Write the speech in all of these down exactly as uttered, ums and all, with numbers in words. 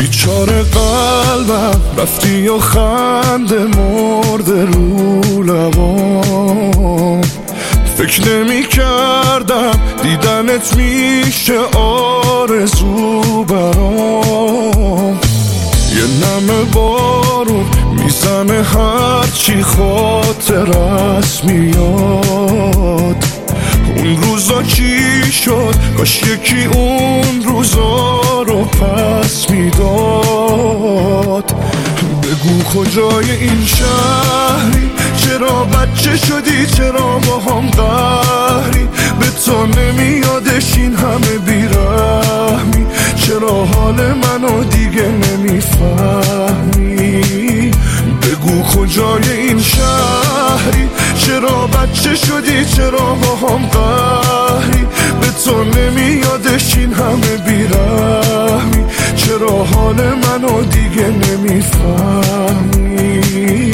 بیچاره قلبم رفتی و خنده مرده رو لبام، فکر نمی کردم دیدنت میشه آرزو برام. یه نمه بارون میزنه هرچی خاطرت میاد. اون روزا چی شد؟ کاش یکی اون روزا رو پس میداد. بگو کجای این شهری؟ چرا بچه شدی؟ چرا با هم قهری؟ به تو نمیادش این همه بیرحمی؟ چرا حال منو دیگه نمیفهمی؟ بگو کجای این شهری؟ چرا بچه شدی؟ چرا با هم قهری؟ به تو نمیادش این همه بیرحمی؟ چرا حال منو دیگه نمیفهمی؟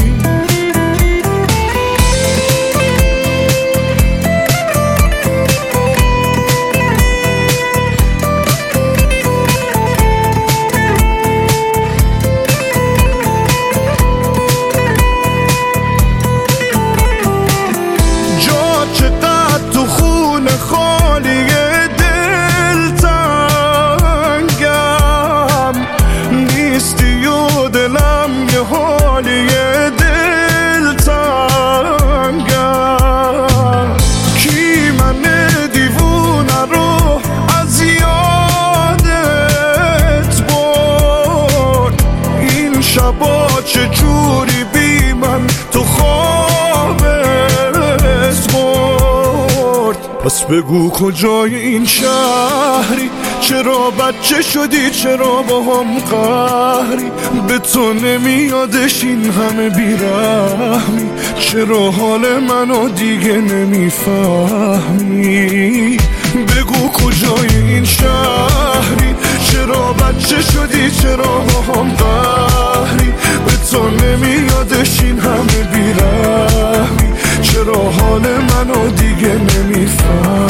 شبا چجوری بی من تو خوابت برد؟ پس بگو کجای این شهری؟ چرا بچه شدی؟ چرا با هم قهری؟ به تو نمیادش این همه بیرحمی؟ چرا حال منو دیگه نمیفهمی؟ بگو کجای این شهری؟ چرا بچه شدی؟ چرا با هم قهری؟ به تو نمیادش این همه بیرحمی؟ چرا حال منو دیگه نمیفهمی؟